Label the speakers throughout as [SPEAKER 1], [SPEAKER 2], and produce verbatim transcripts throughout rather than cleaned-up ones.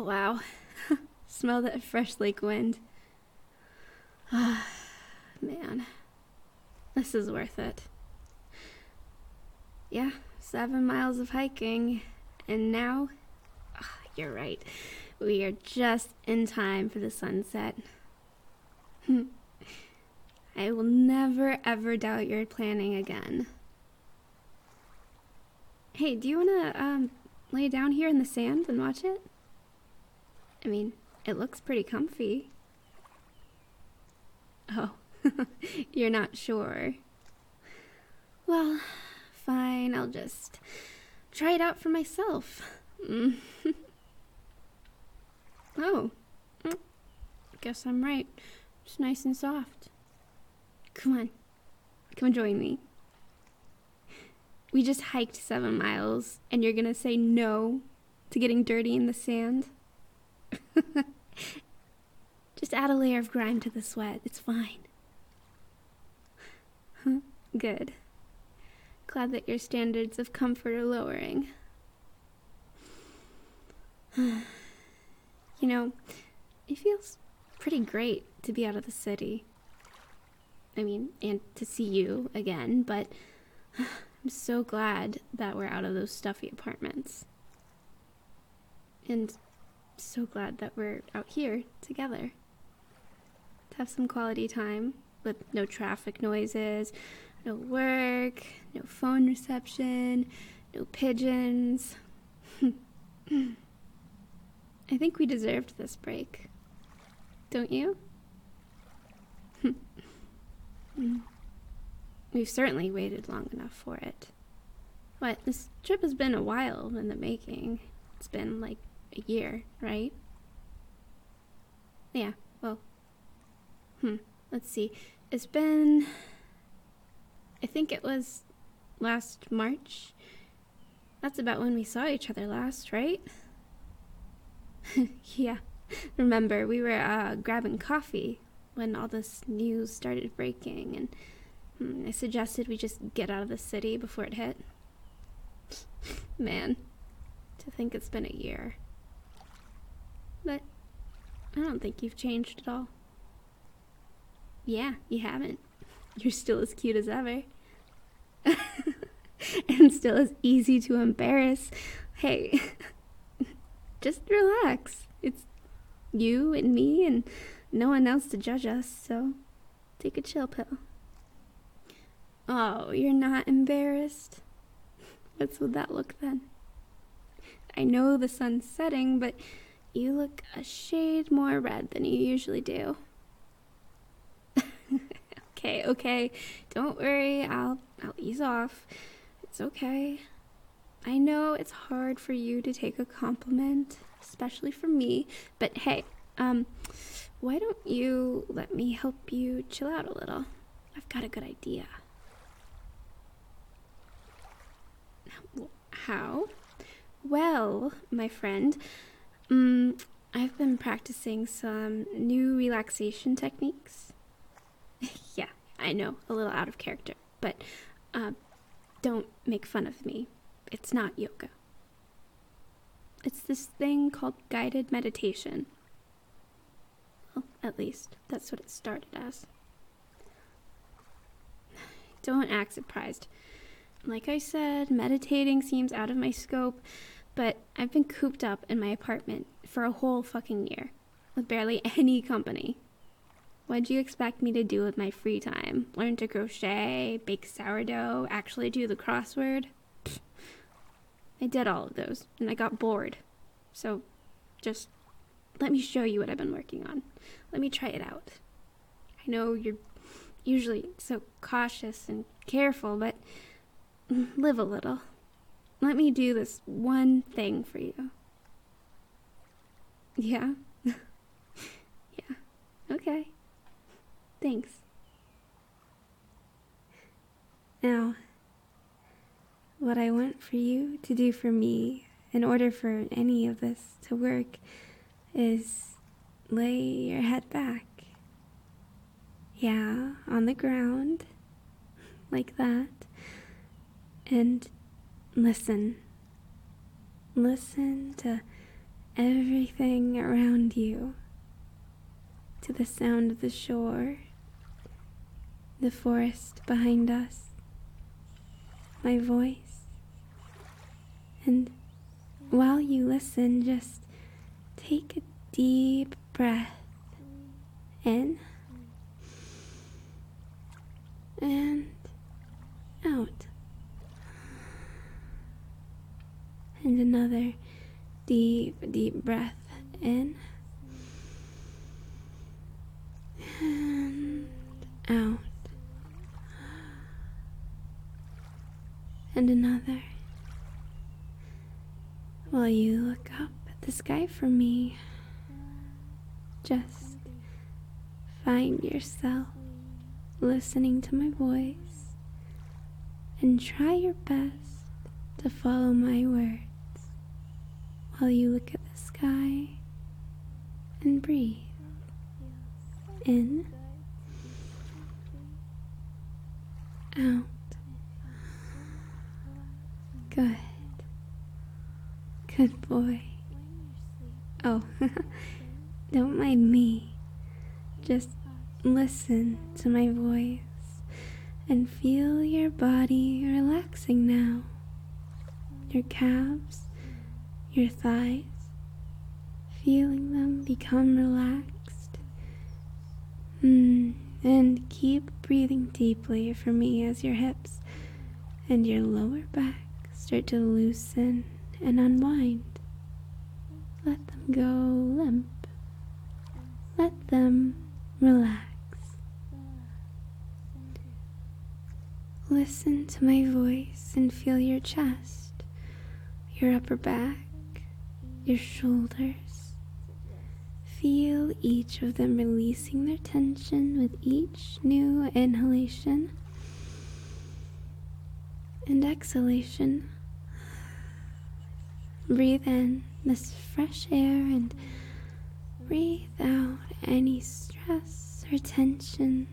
[SPEAKER 1] wow. Smell that fresh lake wind. Ah, man. This is worth it. Yeah, seven miles of hiking. And now, oh, you're right. We are just in time for the sunset. I will never ever doubt your planning again. Hey, do you want to um, lay down here in the sand and watch it? I mean, it looks pretty comfy. Oh, you're not sure. Well, fine, I'll just try it out for myself. Mm. Oh, mm. Guess I'm right. It's nice and soft. Come on, come join me. We just hiked seven miles, and you're gonna say no to getting dirty in the sand? Just add a layer of grime to the sweat. It's fine. Huh? Good. Glad that your standards of comfort are lowering. You know, it feels pretty great to be out of the city. I mean, and to see you again, but I'm so glad that we're out of those stuffy apartments. And so glad that we're out here together. To have some quality time with no traffic noises, no work, no phone reception, no pigeons. I think we deserved this break. Don't you? We've certainly waited long enough for it. What, this trip has been a while in the making. It's been like a year, right? Yeah, well, hmm, let's see. It's been, I think it was last March. That's about when we saw each other last, right? Yeah, remember, we were uh, grabbing coffee when all this news started breaking, and hmm, I suggested we just get out of the city before it hit. Man, to think it's been a year. But I don't think you've changed at all. Yeah, you haven't. You're still as cute as ever. And still as easy to embarrass. Hey, just relax. It's you and me and no one else to judge us, so take a chill pill. Oh, you're not embarrassed? What's with that look then? I know the sun's setting, but you look a shade more red than you usually do. Okay, okay, don't worry, I'll, I'll ease off. It's okay. I know it's hard for you to take a compliment, especially from me, but hey, um, why don't you let me help you chill out a little? I've got a good idea. How? Well, my friend, um, I've been practicing some new relaxation techniques. Yeah, I know, a little out of character, but uh, don't make fun of me. It's not yoga. It's this thing called guided meditation. Well, at least, that's what it started as. Don't act surprised. Like I said, meditating seems out of my scope, but I've been cooped up in my apartment for a whole fucking year, with barely any company. What'd you expect me to do with my free time? Learn to crochet, bake sourdough, actually do the crossword? Pfft. I did all of those, and I got bored. So, just let me show you what I've been working on. Let me try it out. I know you're usually so cautious and careful, but live a little. Let me do this one thing for you. Yeah? Yeah. Okay. Thanks. Now, what I want for you to do for me, in order for any of this to work, is lay your head back. Yeah, on the ground, like that. And listen. Listen to everything around you, to the sound of the shore, the forest behind us, my voice. And while you listen, just take a deep breath in and out. And another deep, deep breath in and out. And another. While you look up at the sky for me, just find yourself listening to my voice and try your best to follow my words while you look at the sky and breathe in, out. Good. Good boy. Oh, don't mind me. Just listen to my voice and feel your body relaxing now. Your calves, your thighs, feeling them become relaxed. Mm, and keep breathing deeply for me as your hips and your lower back start to loosen and unwind. Let them go limp. Let them relax. Listen to my voice and feel your chest, your upper back, your shoulders. Feel each of them releasing their tension with each new inhalation and exhalation. Breathe in this fresh air and breathe out any stress or tension.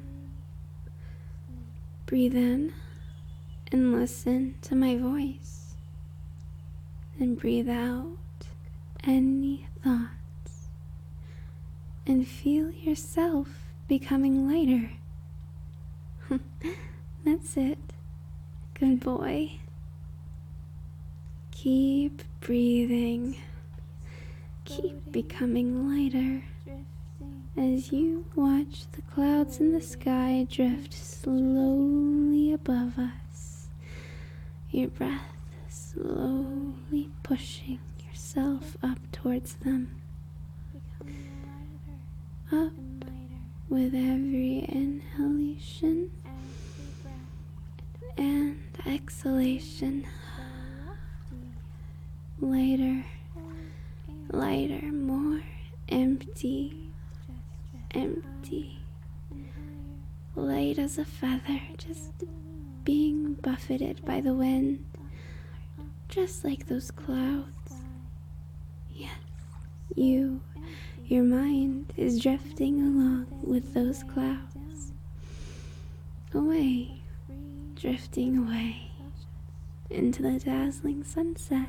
[SPEAKER 1] Breathe in and listen to my voice. And breathe out any thoughts. And feel yourself becoming lighter. That's it. Good boy. Keep breathing. Keep becoming lighter as you watch the clouds in the sky drift slowly above us. Your breath slowly pushing yourself up towards them. Up with every inhalation and exhalation. Lighter, lighter, more empty, empty. Light as a feather, just being buffeted by the wind, just like those clouds. Yes, you, your mind is drifting along with those clouds. Away, drifting away into the dazzling sunset.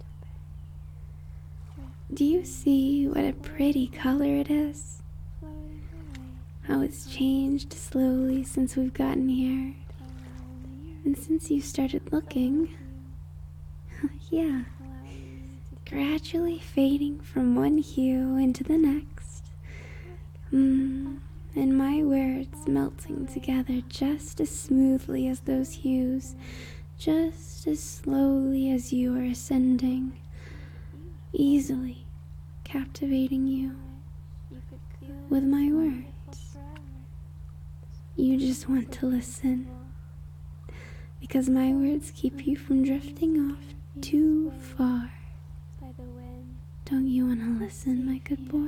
[SPEAKER 1] Do you see what a pretty color it is? How it's changed slowly since we've gotten here. And since you started looking, yeah, gradually fading from one hue into the next. Mm, and my words melting together just as smoothly as those hues, just as slowly as you are ascending. Easily captivating you with my words. You just want to listen, because my words keep you from drifting off too far. Don't you want to listen, my good boy?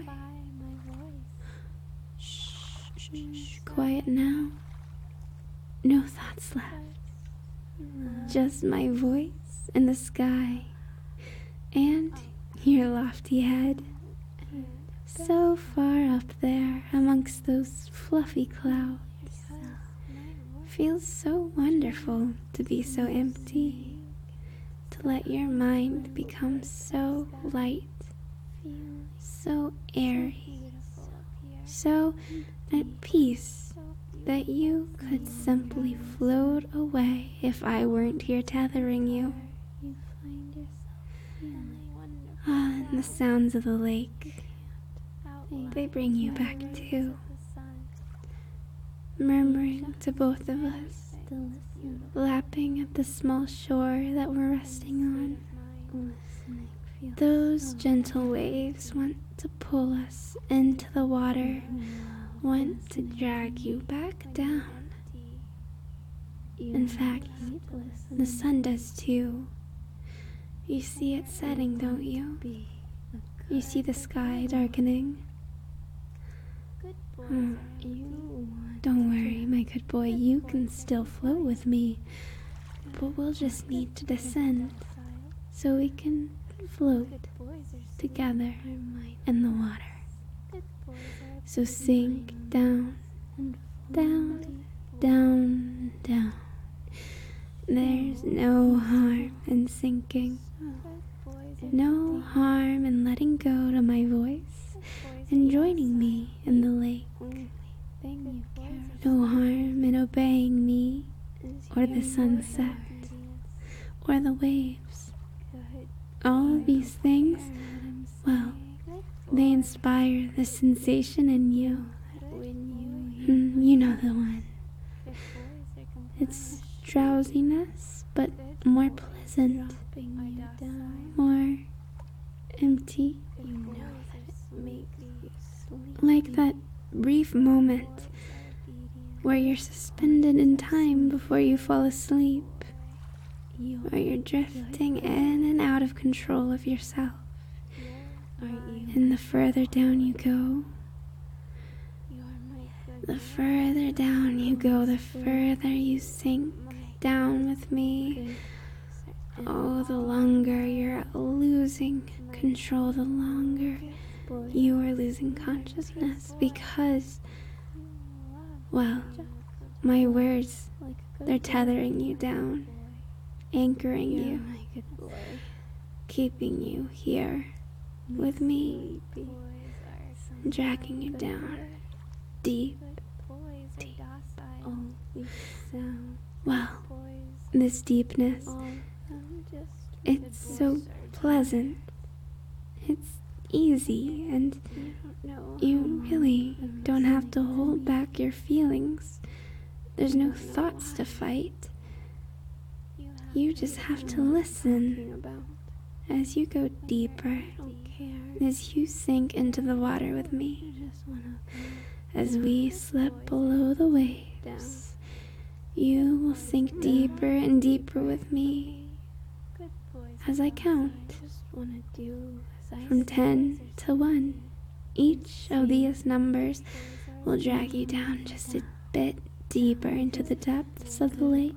[SPEAKER 1] Shh, shh, shh, quiet now. No thoughts left. Just my voice and the sky and your lofty head, so far up there amongst those fluffy clouds. Feels so wonderful to be so empty, to let your mind become so light so airy, so at peace that you could simply float away if I weren't here tethering you. Ah, and the sounds of the lake, they bring you back too, murmuring to both of us, lapping at the small shore that we're resting on. Those gentle waves want to pull us into the water, want to drag you back down. In fact, the sun does too. You see it setting, don't you? You see the sky darkening. Oh, don't worry, my good boy, you can still float with me, but we'll just need to descend so we can float together in the water. So sink down, down, down, down. There's no harm in sinking, no harm in letting go to my voice and joining me in the lake. No harm in obeying me, or the sunset, or the waves. All these things, well, they inspire the sensation in you. Mm, you know the one. It's drowsiness, but more pleasant, more empty. Like that brief moment where you're suspended in time before you fall asleep, where you're drifting in and out of control of yourself. And the further down you go, the further down you go, the further you sink down with me. Oh, the longer you're losing control, the longer you are losing consciousness, because, well, my words, they're tethering you down, anchoring you, keeping you here with me, dragging you down, deep, deep. Well, this deepness, it's so pleasant, it's easy, and you really don't have to hold back your feelings. There's no thoughts to fight. You just have to listen as you go deeper, as you sink into the water with me, as we slip below the waves. You will sink deeper and deeper with me as I count from ten to one. Each of these numbers will drag you down just a bit deeper into the depths of the lake.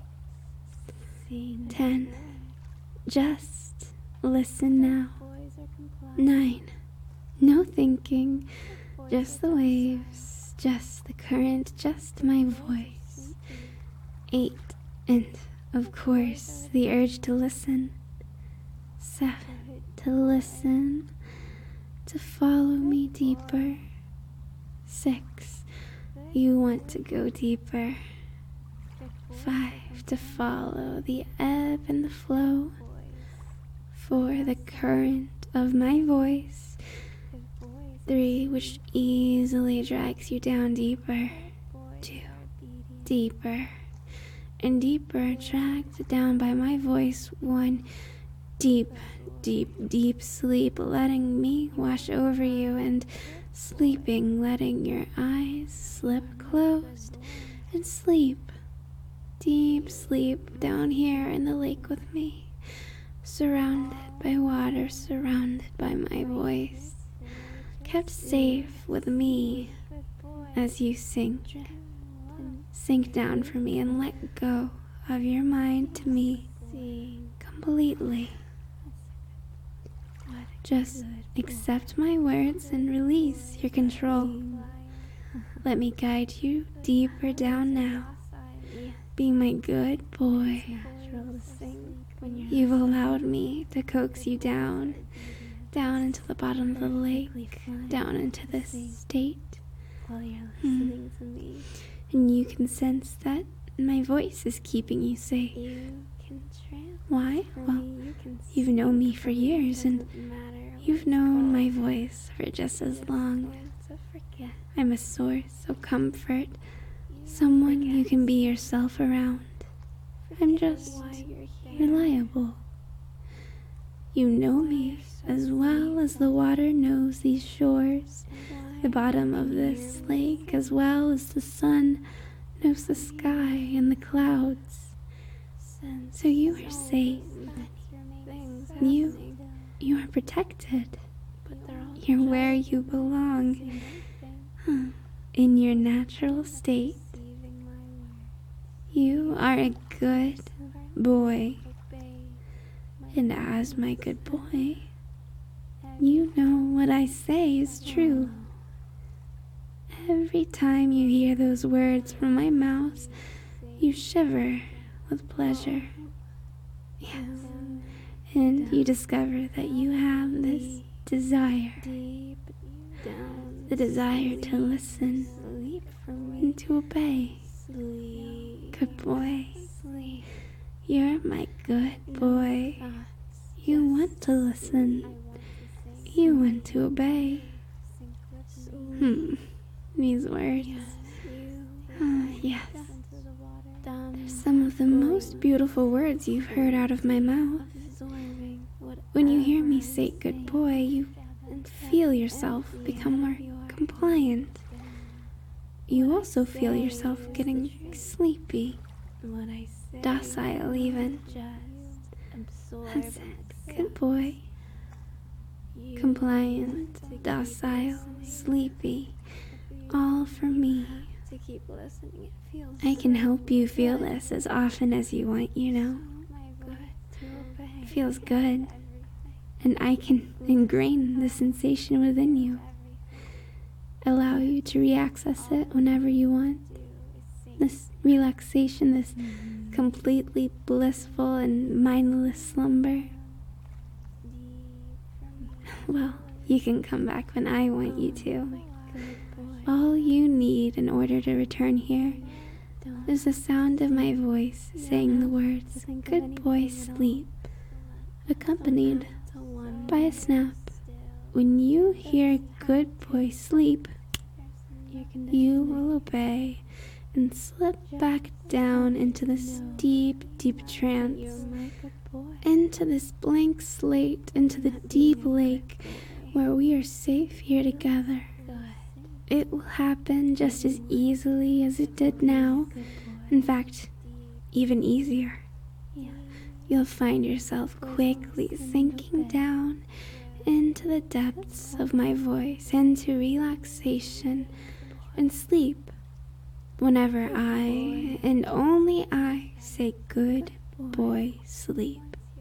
[SPEAKER 1] Ten. Just listen now. Nine. No thinking. Just the waves, just the current, just my voice. Eight. And, of course, the urge to listen. Seven. To listen. To follow me deeper. Six. You want to go deeper. Five. To follow the ebb and the flow. Four. The current of my voice. Three. Which easily drags you down deeper. Two. Deeper. And deeper, dragged down by my voice. One. Deep, deep, deep sleep, letting me wash over you, and sleeping, letting your eyes slip closed and sleep. Deep sleep down here in the lake with me, surrounded by water, surrounded by my voice, kept safe with me as you sink. Sink down for me and let go of your mind to me completely. Just accept my words and release your control. Let me guide you deeper down now. Be my good boy. You've allowed me to coax you down, down into the bottom of the lake, down into this state.
[SPEAKER 2] While you're
[SPEAKER 1] Hmm.
[SPEAKER 2] listening to me,
[SPEAKER 1] And you can sense that my voice is keeping you safe.
[SPEAKER 2] you can translate
[SPEAKER 1] Why?
[SPEAKER 2] for
[SPEAKER 1] Well,
[SPEAKER 2] me. You can
[SPEAKER 1] you've known me
[SPEAKER 2] speak
[SPEAKER 1] for
[SPEAKER 2] me.
[SPEAKER 1] years, and
[SPEAKER 2] Doesn't matter
[SPEAKER 1] you've
[SPEAKER 2] what's
[SPEAKER 1] known my
[SPEAKER 2] called.
[SPEAKER 1] voice for just as
[SPEAKER 2] Just
[SPEAKER 1] long.
[SPEAKER 2] going to forget.
[SPEAKER 1] I'm a source of comfort,
[SPEAKER 2] You
[SPEAKER 1] someone you
[SPEAKER 2] forget.
[SPEAKER 1] can be yourself around. I'm just
[SPEAKER 2] Why you're here.
[SPEAKER 1] reliable. You know
[SPEAKER 2] Why
[SPEAKER 1] me
[SPEAKER 2] you're so
[SPEAKER 1] as well as the water knows these shores,
[SPEAKER 2] Why
[SPEAKER 1] the bottom
[SPEAKER 2] you
[SPEAKER 1] of this
[SPEAKER 2] hear
[SPEAKER 1] lake,
[SPEAKER 2] me.
[SPEAKER 1] as well as the sun knows the sky and the clouds.
[SPEAKER 2] Sense
[SPEAKER 1] So you are
[SPEAKER 2] so
[SPEAKER 1] safe.
[SPEAKER 2] many things
[SPEAKER 1] You-
[SPEAKER 2] happening,
[SPEAKER 1] You are protected.
[SPEAKER 2] but they're all
[SPEAKER 1] You're where
[SPEAKER 2] just
[SPEAKER 1] you belong,
[SPEAKER 2] the same thing.
[SPEAKER 1] huh, in your natural state.
[SPEAKER 2] Receiving my words.
[SPEAKER 1] You are a good boy,
[SPEAKER 2] Obey my
[SPEAKER 1] and as my good boy,
[SPEAKER 2] every
[SPEAKER 1] you know what I say is true. Every time you hear those words from my mouth, you shiver with pleasure. Yes. And you discover that you have this desire,
[SPEAKER 2] deep down.
[SPEAKER 1] the desire to listen
[SPEAKER 2] Sleep for me.
[SPEAKER 1] and to obey.
[SPEAKER 2] Sleep.
[SPEAKER 1] Good boy.
[SPEAKER 2] Sleep.
[SPEAKER 1] You're my good boy.
[SPEAKER 2] Thoughts.
[SPEAKER 1] You want to
[SPEAKER 2] I
[SPEAKER 1] listen.
[SPEAKER 2] want to sing.
[SPEAKER 1] You want to obey.
[SPEAKER 2] Sing with me.
[SPEAKER 1] Hmm. These words.
[SPEAKER 2] You
[SPEAKER 1] Ah, yes.
[SPEAKER 2] into the water. Dumb.
[SPEAKER 1] Some of the most beautiful words you've heard out of my mouth.
[SPEAKER 2] Absorbing
[SPEAKER 1] When you hear me
[SPEAKER 2] whatever
[SPEAKER 1] say
[SPEAKER 2] I'm
[SPEAKER 1] good
[SPEAKER 2] saying.
[SPEAKER 1] boy, you
[SPEAKER 2] And
[SPEAKER 1] feel yourself
[SPEAKER 2] empty
[SPEAKER 1] become more
[SPEAKER 2] your
[SPEAKER 1] compliant. You also feel
[SPEAKER 2] say
[SPEAKER 1] yourself
[SPEAKER 2] is the
[SPEAKER 1] getting
[SPEAKER 2] truth.
[SPEAKER 1] sleepy,
[SPEAKER 2] What I say.
[SPEAKER 1] docile even.
[SPEAKER 2] Just absorb
[SPEAKER 1] That's
[SPEAKER 2] and
[SPEAKER 1] it.
[SPEAKER 2] accept.
[SPEAKER 1] Good boy.
[SPEAKER 2] You
[SPEAKER 1] Compliant,
[SPEAKER 2] want to keep
[SPEAKER 1] docile,
[SPEAKER 2] listening.
[SPEAKER 1] sleepy.
[SPEAKER 2] You
[SPEAKER 1] All for me.
[SPEAKER 2] have to keep listening. It feels
[SPEAKER 1] I can
[SPEAKER 2] so
[SPEAKER 1] help you feel
[SPEAKER 2] good.
[SPEAKER 1] this as often as you want, you know.
[SPEAKER 2] My voice to obey.
[SPEAKER 1] It feels good.
[SPEAKER 2] Everything.
[SPEAKER 1] And I can ingrain the sensation within you. Allow you to re-access it whenever you want. This relaxation, this completely blissful and mindless slumber. Well, you can come back when I want you to. All you need in order to return here is the sound of my voice saying the words, good boy, sleep, accompanied by a snap. When you hear good boy, sleep, you will obey and slip back down into this deep, deep trance, into this blank slate, into the deep lake where we are safe here together. It will happen just as easily as it did now. In fact, even easier. You'll find yourself quickly sinking down into the depths of my voice, into relaxation and sleep. Whenever I, and only I, say good boy, sleep.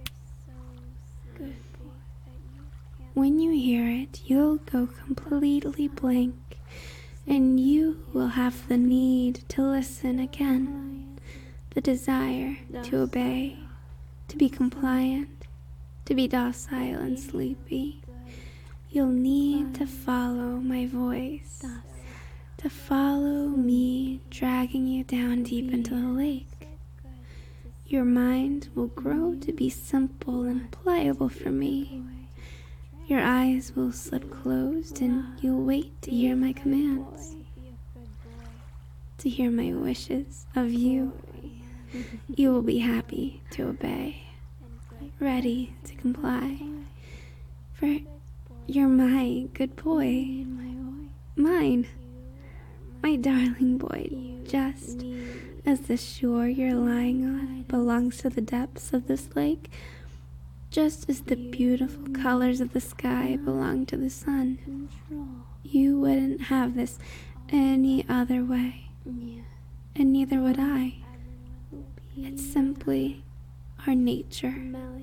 [SPEAKER 1] When you hear it, you'll go completely blank, and you will have the need to listen again, the desire to obey, to be compliant, to be docile and sleepy. You'll need to follow my voice, to follow me dragging you down deep into the lake. Your mind will grow to be simple and pliable for me. Your eyes will slip closed and you'll wait to hear my commands, to hear my wishes of you. You will be happy to obey, ready to comply, for you're my good boy, mine, my darling boy, just as the shore you're lying on belongs to the depths of this lake, just as the beautiful colors of the sky belong to the sun. You wouldn't have this any other way, and neither would I. It's simply our nature.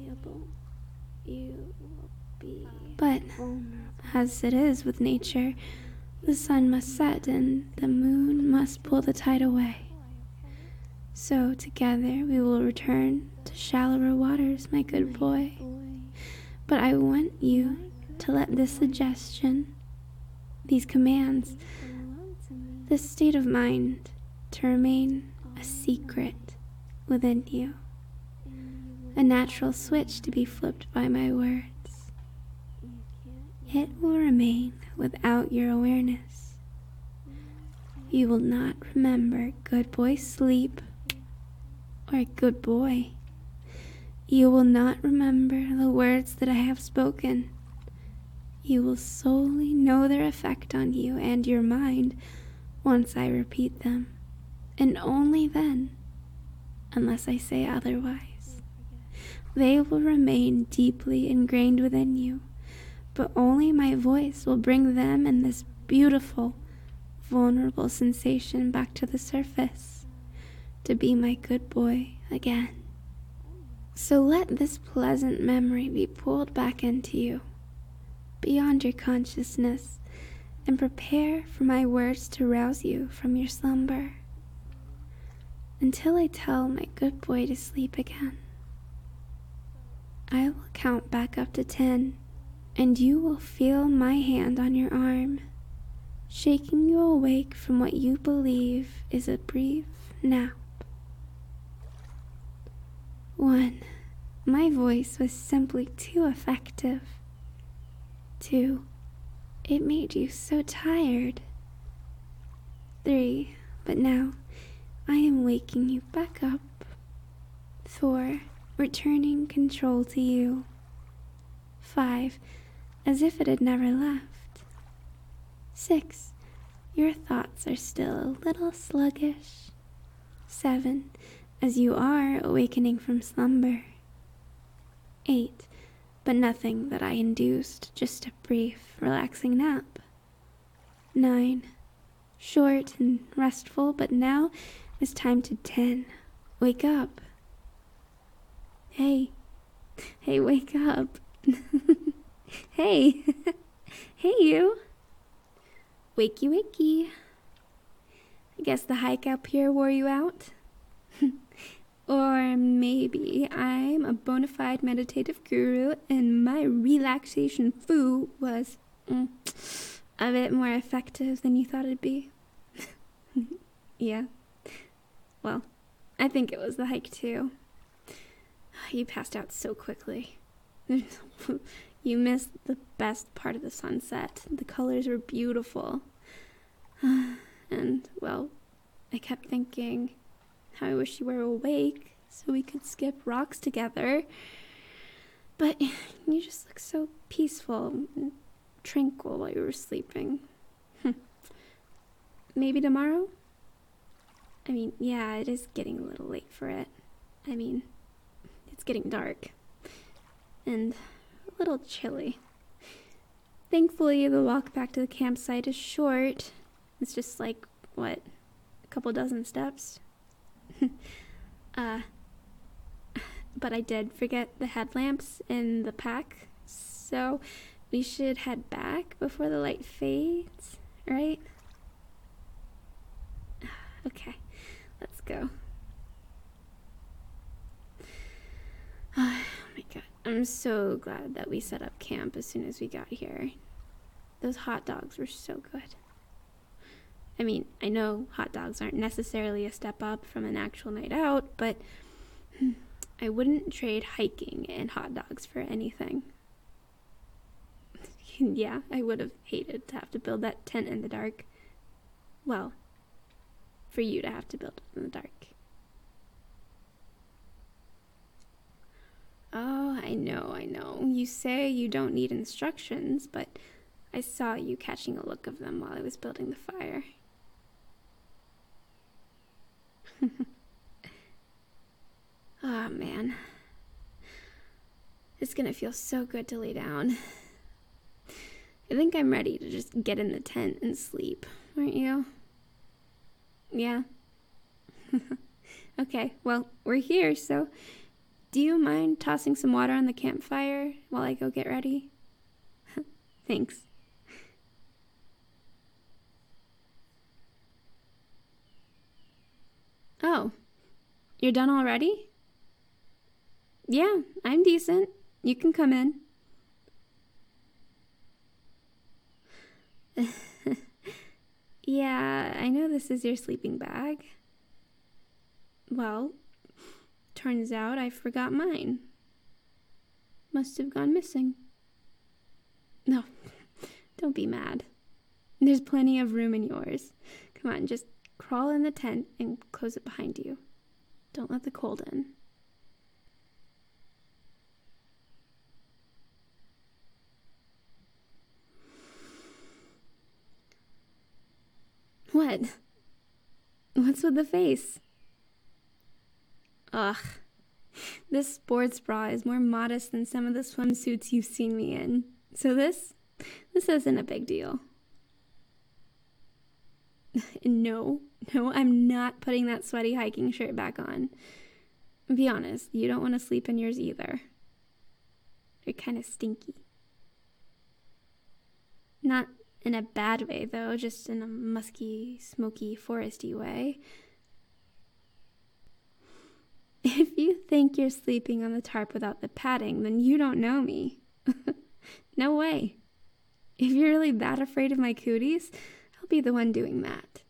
[SPEAKER 1] But as it is with nature, the sun must set and the moon must pull the tide away. So together we will return to shallower waters, my good boy. But I want you to let this suggestion, these commands,
[SPEAKER 2] belong to me.
[SPEAKER 1] this state of mind to remain a secret within you,
[SPEAKER 2] And you
[SPEAKER 1] a natural switch to be flipped by my words.
[SPEAKER 2] You can't.
[SPEAKER 1] It will remain without your awareness. You will not remember good boy sleep or good boy. You will not remember the words that I have spoken. You will solely know their effect on you and your mind once I repeat them, and only then, unless I say otherwise. They will remain deeply ingrained within you, but only my voice will bring them and this beautiful, vulnerable sensation back to the surface, to be my good boy again. So let this pleasant memory be pulled back into you, beyond your consciousness, and prepare for my words to rouse you from your slumber, until I tell my good boy to sleep again. I will count back up to ten, and you will feel my hand on your arm, shaking you awake from what you believe is a brief nap. One, my voice was simply too effective. Two, it made you so tired. Three, but now I am waking you back up. Four, returning control to you. Five, as if it had never left. Six, your thoughts are still a little sluggish. Seven, as you are awakening from slumber. Eight, but nothing that I induced, just a brief, relaxing nap. Nine, short and restful, but now it's time to ten. Wake up. Hey, hey, wake up. Hey, hey you. Wakey, wakey. I guess the hike up here wore you out. Or maybe I'm a bona fide meditative guru and my relaxation foo was mm, a bit more effective than you thought it'd be. Yeah. Well, I think it was the hike too. You passed out so quickly. You missed the best part of the sunset. The colors were beautiful. And, well, I kept thinking how I wish you were awake so we could skip rocks together. But you just looked so peaceful and tranquil while you were sleeping. Maybe tomorrow? I mean, yeah, it is getting a little late for it. I mean, it's getting dark. And a little chilly. Thankfully, the walk back to the campsite is short. It's just like, what, a couple dozen steps? uh, but I did forget the headlamps in the pack, so we should head back before the light fades, right? Okay, let's go. Oh my god, I'm so glad that we set up camp as soon as we got here. Those hot dogs were so good. I mean, I know hot dogs aren't necessarily a step up from an actual night out, but I wouldn't trade hiking and hot dogs for anything. Yeah, I would have hated to have to build that tent in the dark. Well, for you to have to build it in the dark. Oh, I know, I know. You say you don't need instructions, but I saw you catching a look of them while I was building the fire. Oh, man. It's gonna feel so good to lay down. I think I'm ready to just get in the tent and sleep, aren't you? Yeah? Okay, well, we're here, so do you mind tossing some water on the campfire while I go get ready? Thanks. Oh, you're done already? Yeah, I'm decent. You can come in. Yeah, I know this is your sleeping bag. Well, turns out I forgot mine. Must have gone missing. No, don't be mad. There's plenty of room in yours. Come on, just crawl in the tent and close it behind you. Don't let the cold in. What? What's with the face? Ugh. This sports bra is more modest than some of the swimsuits you've seen me in. So this, this isn't a big deal. No, no, I'm not putting that sweaty hiking shirt back on. Be honest, you don't want to sleep in yours either. You're kind of stinky. Not in a bad way, though, just in a musky, smoky, foresty way. If you think you're sleeping on the tarp without the padding, then you don't know me. No way. If you're really that afraid of my cooties, I'll be the one doing that.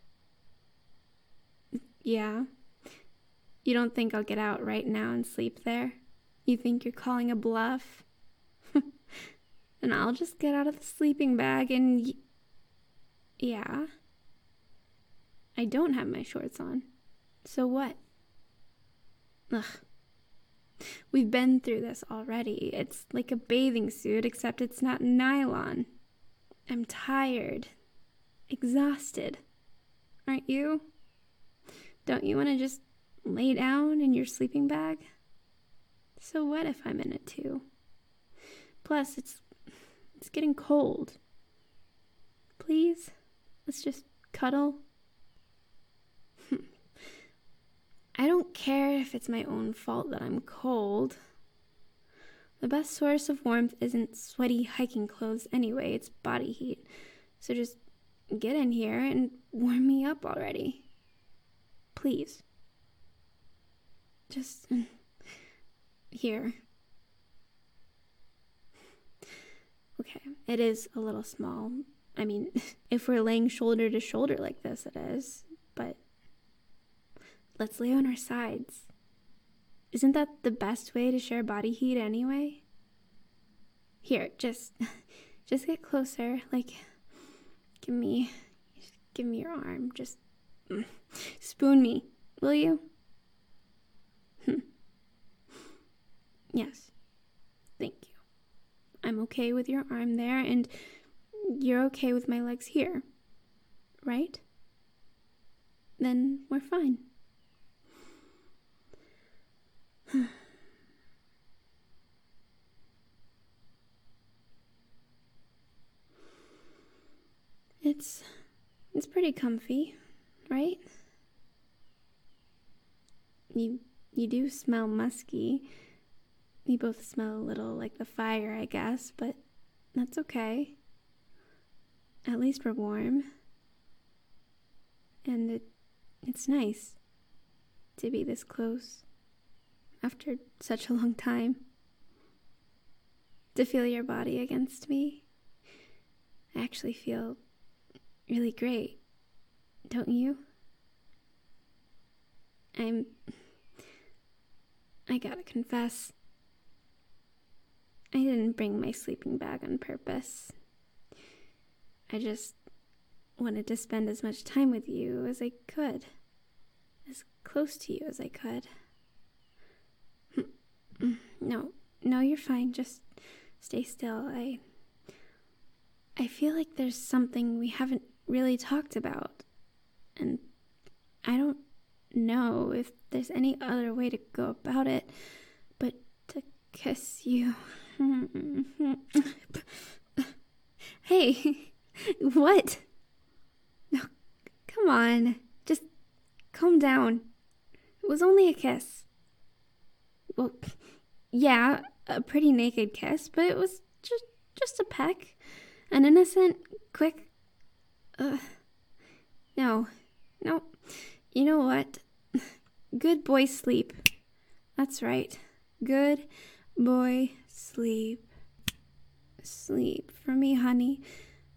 [SPEAKER 1] Yeah? You don't think I'll get out right now and sleep there? You think you're calling a bluff? And I'll just get out of the sleeping bag and... Y- yeah? I don't have my shorts on. So what? Ugh. We've been through this already. It's like a bathing suit, except it's not nylon. I'm tired. Exhausted. Aren't you? Don't you want to just lay down in your sleeping bag? So what if I'm in it too? Plus, it's it's getting cold. Please, let's just cuddle. I don't care if it's my own fault that I'm cold. The best source of warmth isn't sweaty hiking clothes anyway, it's body heat. So just get in here and warm me up already. Please. Just... here. Okay, it is a little small. I mean, if we're laying shoulder to shoulder like this, it is. But let's lay on our sides. Isn't that the best way to share body heat anyway? Here, just, just get closer. Like, give me, give me your arm. Just mm, spoon me, will you? Hmm. Yes. Thank you. I'm okay with your arm there, and you're okay with my legs here, right? Then we're fine. It's it's pretty comfy, right? You you do smell musky. We both smell a little like the fire, I guess, but that's okay. At least we're warm. And it it's nice to be this close after such a long time. To feel your body against me. I actually feel really great, don't you? I'm... I gotta confess, I didn't bring my sleeping bag on purpose. I just wanted to spend as much time with you as I could. As close to you as I could. No, no, you're fine. Just stay still. I... I feel like there's something we haven't really talked about. And I don't know if there's any other way to go about it but to kiss you. Hey, what? No, come on. Just calm down. It was only a kiss. Well, yeah, a pretty naked kiss, but it was just just a peck. An innocent, quick... Ugh. No. No. You know what? Good boy sleep. That's right. Good boy sleep. Sleep for me, honey.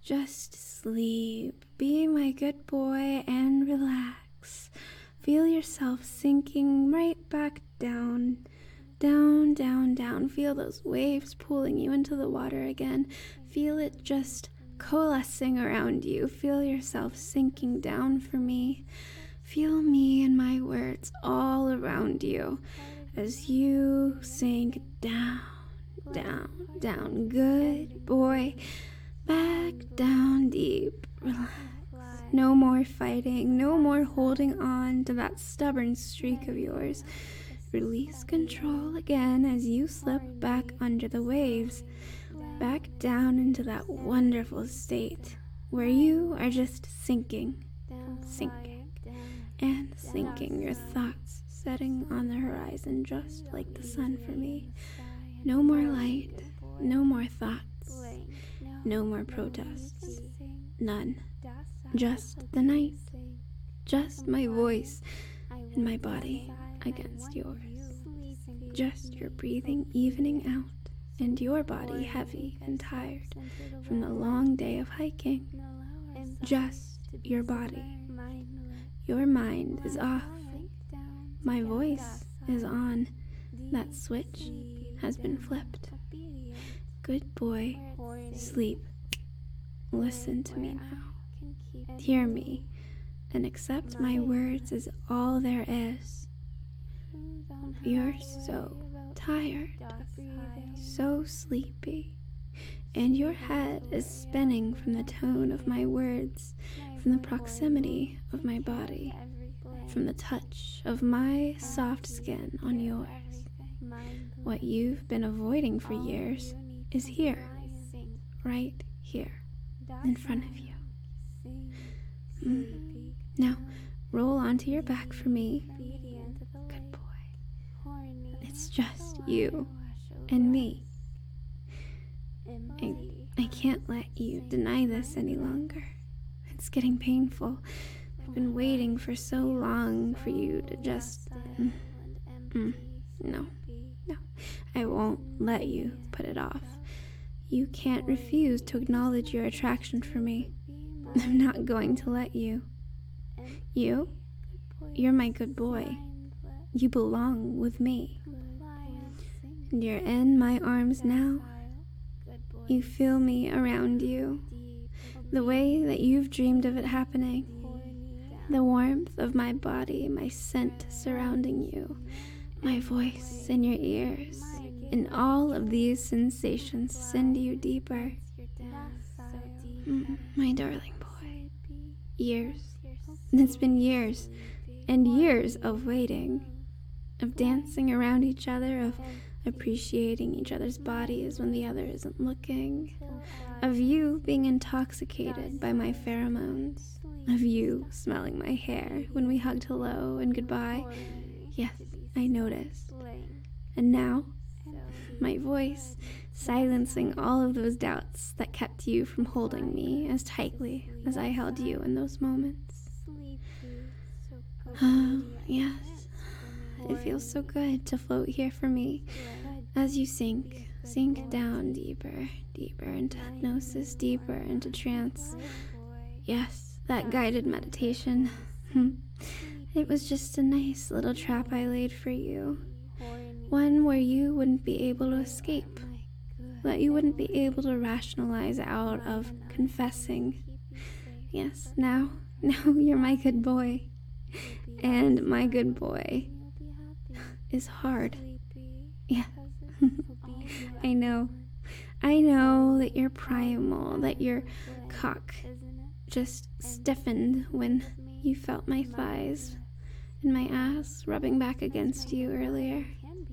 [SPEAKER 1] Just sleep. Be my good boy and relax. Feel yourself sinking right back down. Down, down, down. Feel those waves pulling you into the water again. Feel it just coalescing around you. Feel yourself sinking down for me. Feel me and my words all around you as you sink down, down, down. Good boy. Back down deep. Relax. No more fighting. No more holding on to that stubborn streak of yours. Release control again as you slip back under the waves, back down into that wonderful state where you are just sinking, sinking, and sinking, your thoughts setting on the horizon just like the sun for me. No more light, no more thoughts, no more protests, none. Just the night, just my voice and my body against yours. Just your breathing evening out, and your body heavy and tired from the long day of hiking. Just your body. Your mind is off. My voice is on. That switch has been flipped. Good boy, sleep. Listen to me now. Hear me and accept my words as all there is. You're so tired, so sleepy, and your head is spinning from the tone of my words, from the proximity of my body, from the touch of my soft skin on yours. What you've been avoiding for years is here, right here, in front of you. Mm. Now, roll onto your back for me. Good boy. It's just you and me. I, I can't let you deny this any longer. It's getting painful. I've been waiting for so long for you to just... Mm, mm, no, no. I won't let you put it off. You can't refuse to acknowledge your attraction for me. I'm not going to let you. You? You're my good boy. You belong with me. And you're in my arms now. You feel me around you. The way that you've dreamed of it happening. The warmth of my body, my scent surrounding you. My voice in your ears. And all of these sensations send you deeper. Mm, my darling boy. Years. It's been years and years of waiting, of dancing around each other, of appreciating each other's bodies when the other isn't looking, of you being intoxicated by my pheromones, of you smelling my hair when we hugged hello and goodbye. Yes, I noticed. And now, my voice silencing all of those doubts that kept you from holding me as tightly as I held you in those moments. Oh, yes. It feels so good to float here for me as you sink, sink down deeper, deeper into hypnosis, deeper into trance. Yes, that guided meditation. It was just a nice little trap I laid for you. One where you wouldn't be able to escape, that you wouldn't be able to rationalize out of confessing. Yes, now, now you're my good boy. And my good boy is hard. Yeah, I know. I know that you're primal, that your cock just stiffened when you felt my thighs and my ass rubbing back against you earlier.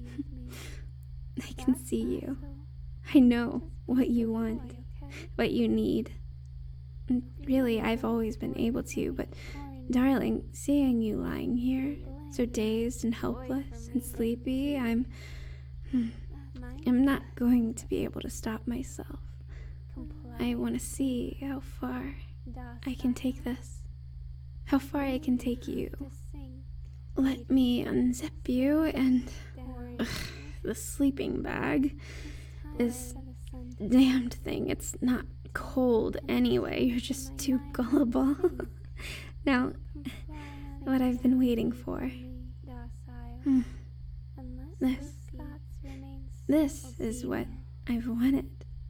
[SPEAKER 1] I can see you. I know what you want, what you need. And really, I've always been able to, but darling, seeing you lying here, so dazed and helpless and sleepy, I'm... I'm not going to be able to stop myself. I want to see how far I can take this, how far I can take you. Let me unzip you and... Ugh, the sleeping bag, this damned thing, it's not cold anyway. You're just too gullible. Now, what I've been waiting for. Hmm. This. This is what I've wanted.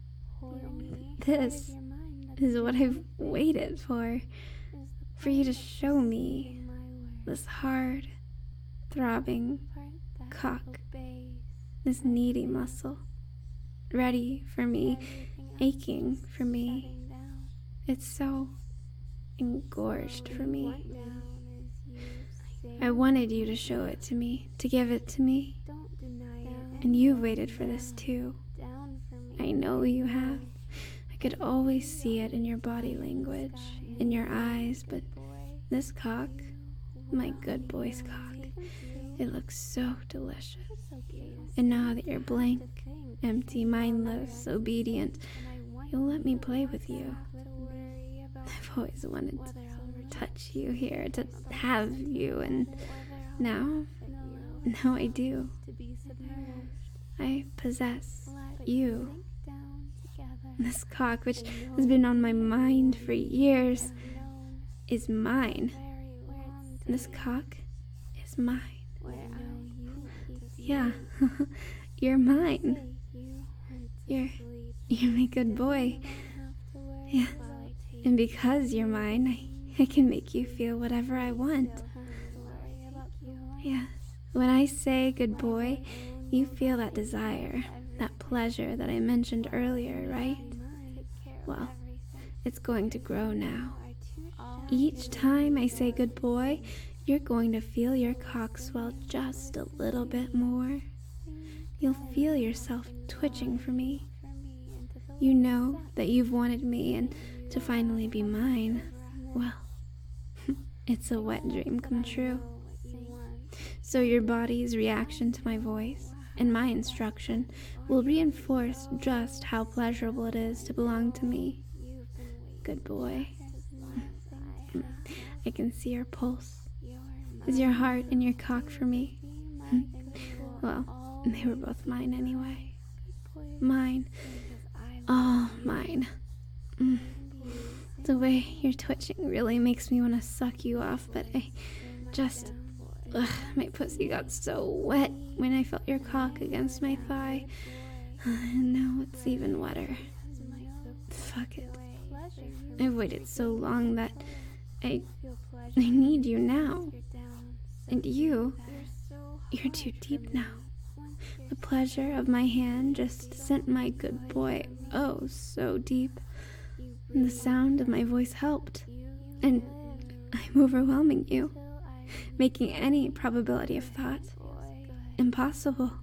[SPEAKER 1] This is what I've waited for. For you to show me this hard, throbbing cock, this needy muscle, ready for me, aching for me. It's so engorged for me. I wanted you to show it to me, to give it to me. And you've waited for this too. I know you have. I could always see it in your body language, in your eyes, but this cock, my good boy's cock, it looks so delicious. And now that you're blank, empty, mindless, obedient, you'll let me play with you. I've always wanted to touch you here, to have you, and now, now I do. I possess you. This cock, which has been on my mind for years, is mine. This cock is mine. Yeah, you're mine. You're, you're my good boy. Yeah, and because you're mine, I, I can make you feel whatever I want. Yes, when I say good boy, you feel that desire, that pleasure that I mentioned earlier, right? Well, it's going to grow now. Each time I say good boy, you're going to feel your cock swell just a little bit more. You'll feel yourself twitching for me. You know that you've wanted me and to finally be mine. Well, it's a wet dream come true. So your body's reaction to my voice and my instruction will reinforce just how pleasurable it is to belong to me. Good boy. I can see your pulse. Is your heart and your cock for me? Well, they were both mine anyway. Mine. All mine. Mm. The way you're twitching really makes me want to suck you off, but I just... Ugh, my pussy got so wet when I felt your cock against my thigh. And now it's even wetter. Fuck it. I've waited so long that I... I need you now. And you... You're too deep now. The pleasure of my hand just sent my good boy oh so deep. And the sound of my voice helped. And I'm overwhelming you, making any probability of thought impossible.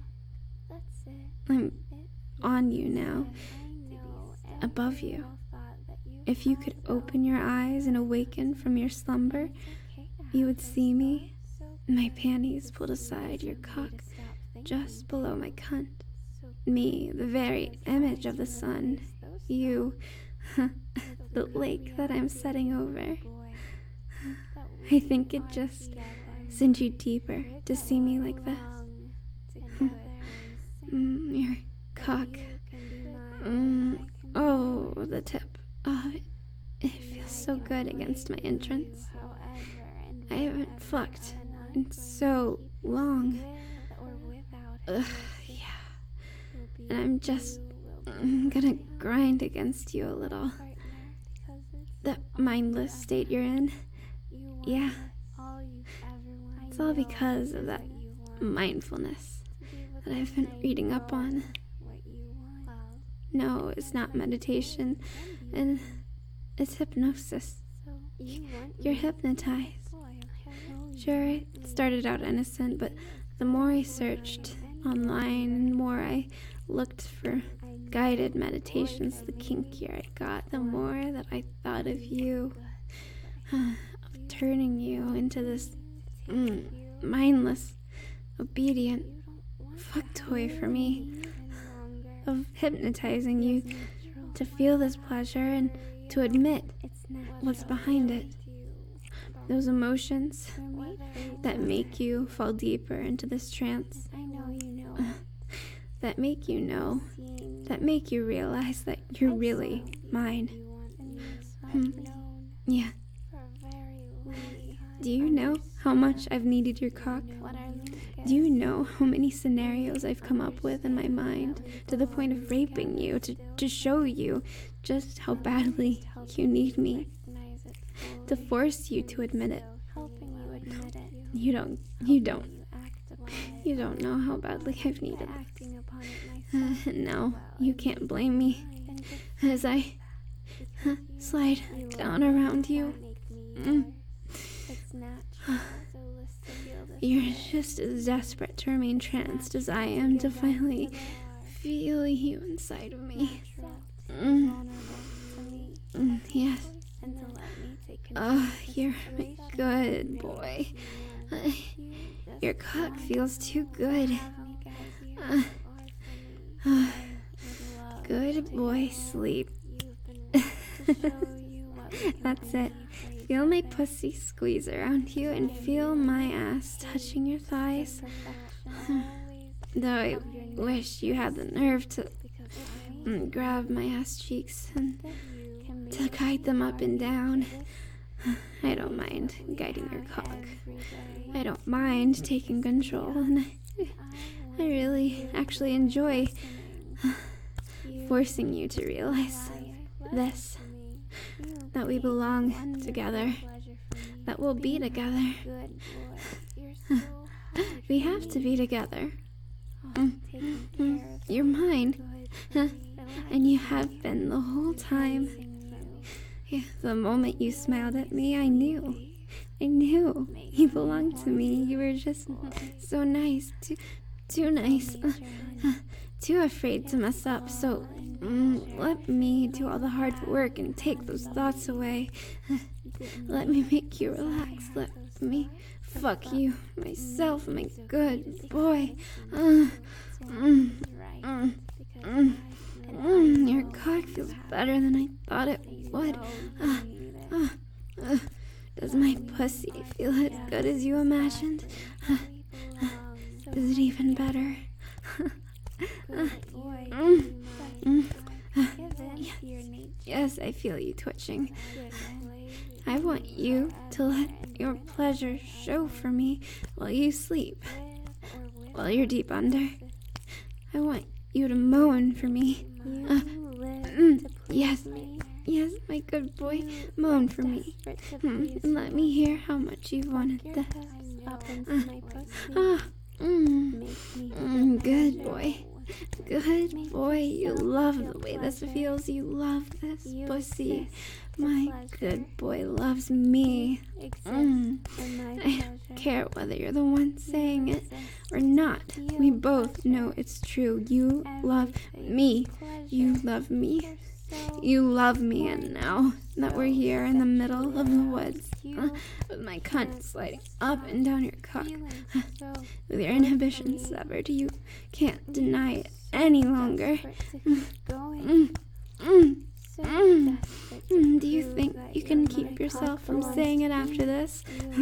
[SPEAKER 1] I'm on you now, above you. If you could open your eyes and awaken from your slumber, you would see me, my panties pulled aside, your cock just below my cunt. Me, the very image of the sun. You, the lake that I'm setting over. I think it just sent you deeper to see me like this. Mm, your cock. Mm, oh, the tip. Oh, it, it feels so good against my entrance. I haven't fucked in so long. Ugh, yeah. And I'm just I'm gonna grind against you a little. That mindless state you're in. Yeah. It's all because of that mindfulness that I've been reading up on. No, it's not meditation, and it's hypnosis. You're hypnotized. Sure, it started out innocent, but the more I searched online and more I looked for guided meditations, the kinkier I got, the more that I thought of you, of turning you into this mm, mindless, obedient fuck toy for me, of hypnotizing you to feel this pleasure and to admit what's behind it. Those emotions that make you fall deeper into this trance, that make you know that make you realize that you're really mine. Hmm. Yeah. Do you know how much I've needed your cock? Do you know how many scenarios I've come up with in my mind to the point of raping you to, to show you just how badly you need me? To force you to admit it. You don't, you don't. You don't know how badly I've needed it. Uh, and now you can't blame me as I uh, slide down around you. Mm. You're just as desperate to remain tranced as I am to finally feel you inside of me. Mm. Mm, yes. Oh, you're a good boy. Uh, your cock feels too good. Uh, uh, good boy, sleep. That's it. Feel my pussy squeeze around you and feel my ass touching your thighs. Though I wish you had the nerve to mm, grab my ass cheeks and to guide them up and down. I don't mind guiding your cock. I don't mind taking control, and I, I really actually enjoy forcing you to realize this. That we belong together. That we'll be together. We have to be together. Mm. Mm. You're mine. And you have been the whole time. Yeah, the moment you smiled at me, I knew. I knew you belonged to me. You were just so nice. Too, too nice. Uh, too afraid to mess up. So mm, let me do all the hard work and take those thoughts away. Let me make you relax. Let me fuck you myself, my good boy. Uh, mm, mm, mm, mm, your cock feels better than I thought it would. Uh, uh, uh, does my pussy feel as good as you imagined? Uh, uh, is it even better? uh, mm, mm, uh, yes, yes, I feel you twitching. I want you to let your pleasure show for me while you sleep, while you're deep under. I want you to moan for me. Uh, mm, yes, yes, my good boy, moan for me. Mm, and let me hear how much you wanted this. Uh, ah, mm, mm, good boy. Good boy, you love the way this feels. You love this pussy. My good boy loves me. Mm. I don't care whether you're the one saying it or not. We both know it's true. You love me. You love me. You love me. And now that we're here in the middle of the woods, uh, with my cunt sliding up and down your cock, uh, with your inhibitions severed, you can't deny it any longer. Mm, mm, mm, mm. Mm, do you think you can keep yourself from saying it after this?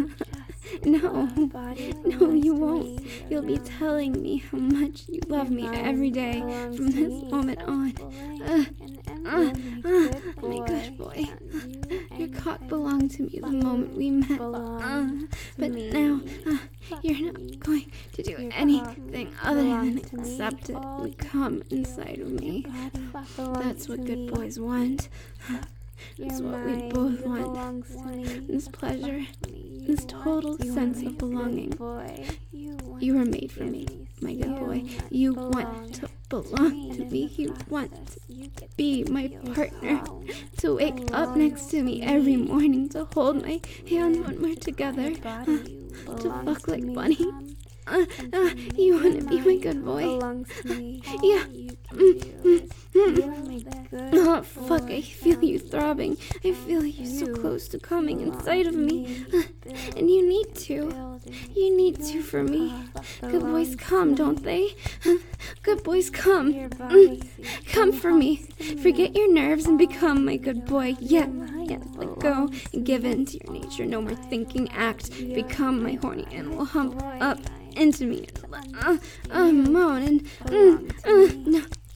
[SPEAKER 1] No, no, you won't. You'll be telling me how much you love me every day from this moment on. Uh, uh, uh, my good boy. Your cock belonged to me the moment we met. Uh, but now, uh, you're not going to do anything other than accept it and come inside of me. That's what good boys want. That's what we both want. This pleasure, this total sense of belonging. You were made for me, my good boy. You want to belong to me. You want to be my partner. To wake up next to me every morning. To hold my hand when we're together. Uh, to fuck like Bunny. Uh, uh, you want to be my good boy? Yeah. Mm, mm, mm. Oh, fuck, I feel you throbbing. I feel you so close to coming inside of me. Uh, and you need to. You need to for me. Good boys come, don't they? Uh, good boys come. Mm, come for me. Forget your nerves and become my good boy. Yeah, yeah, let go and give in to your nature. No more thinking, act. Become my horny animal. Hump up into me. Uh, uh, moan and mm, uh, no,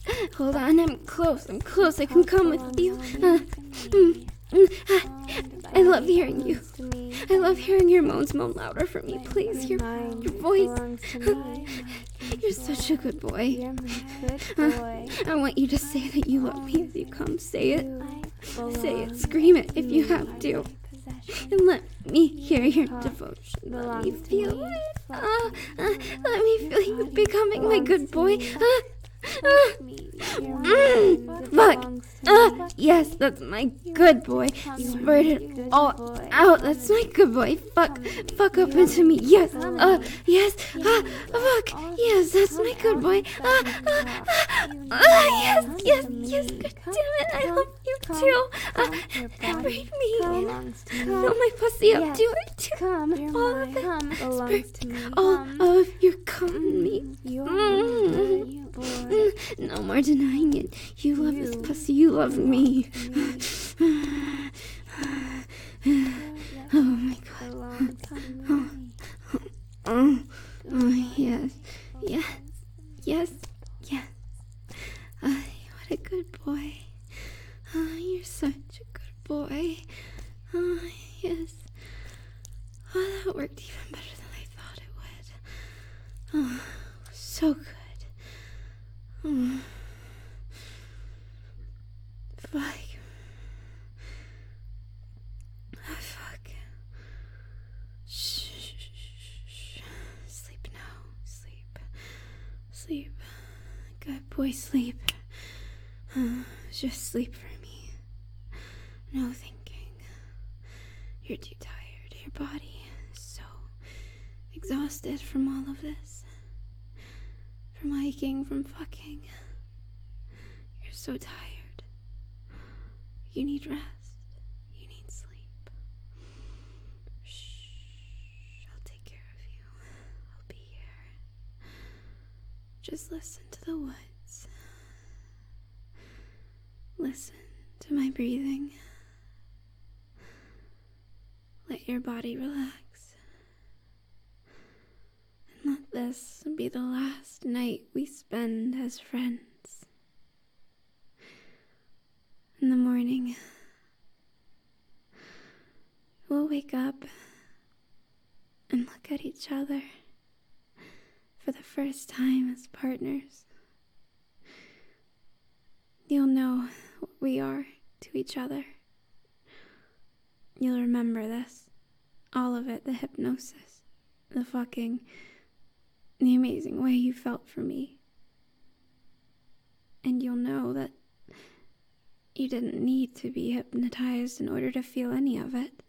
[SPEAKER 1] Hold on, I'm close, I'm close, I can come with you. Uh, mm, mm, ah, I love hearing you. I love hearing your moans moan louder for me, please. Your, your voice. You're such a good boy.
[SPEAKER 2] You're my good boy.
[SPEAKER 1] I want you to say that you love me as you come. Say it. Say it. Scream it if you have to. And let me hear your devotion. Let me feel it. Uh, uh, let me feel you becoming my good boy. Uh, uh, mm, fuck. Uh, yes, that's my good boy. Spurt it all out. That's my good boy. Fuck. Fuck up into me. Yes. Uh, yes. Uh, fuck. Yes, that's my good boy. Uh, uh, uh, uh, yes, yes, yes. God damn it. I love you too. Uh, breathe me in. Fill my pussy up. Do it. Do
[SPEAKER 2] Come,
[SPEAKER 1] all of it.
[SPEAKER 2] come, belongs to me.
[SPEAKER 1] All of your cum in me.
[SPEAKER 2] You're
[SPEAKER 1] Mm.
[SPEAKER 2] my good boy.
[SPEAKER 1] Mm, no more denying it. You love this pussy. You love me. Oh my god.
[SPEAKER 2] Belongs to me.
[SPEAKER 1] Oh, oh yes. Yes. Yes. Yes. Uh, what a good boy. Oh, you're such a good boy. Oh, yes. Oh, that worked even better than I thought it would. Oh, so good. Oh. Fuck. Oh, fuck. Shh, shh, shh, shh. Sleep now. Sleep. Sleep. Good boy, sleep. Uh, just sleep for me. No thinking. You're too tired. Your body is so exhausted from all of this. From hiking, from fucking. You're so tired. You need rest. You need sleep. Shh. I'll take care of you. I'll be here. Just listen to the woods. Listen to my breathing. Let your body relax. And let this be the last night we spend as friends. In the morning, we'll wake up and look at each other for the first time as partners. You'll know what we are to each other. You'll remember this. All of it, the hypnosis, the fucking, the amazing way you felt for me. And you'll know that you didn't need to be hypnotized in order to feel any of it.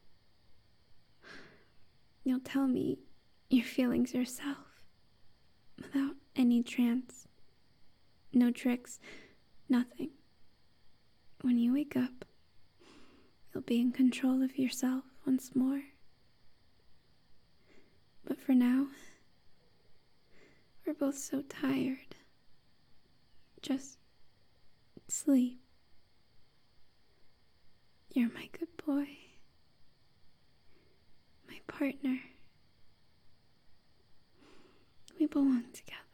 [SPEAKER 1] You'll tell me your feelings yourself, without any trance, no tricks, nothing. When you wake up, you'll be in control of yourself once more. But for now, we're both so tired. Just sleep. You're my good boy. My partner. We belong together.